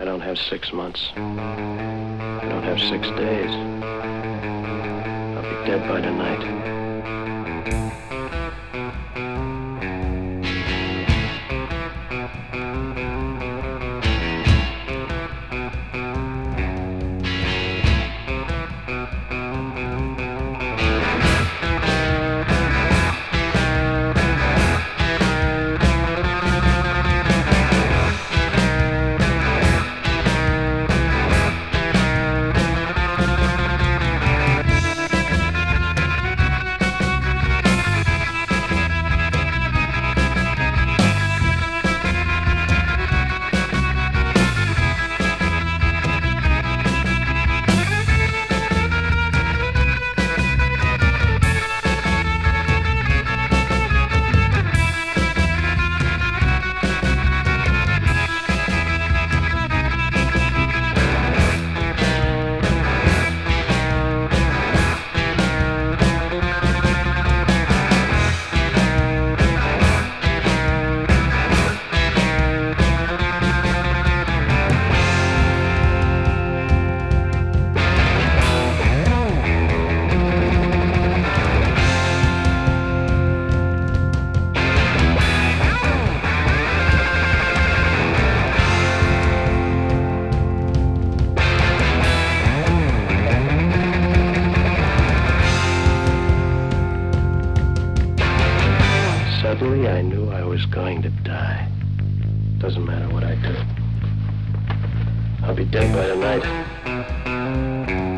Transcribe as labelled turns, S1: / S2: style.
S1: I don't have 6 months. I don't have 6 days. I'll be dead by tonight. Suddenly, I knew I was going to die. Doesn't matter what I do. I'll be dead by tonight.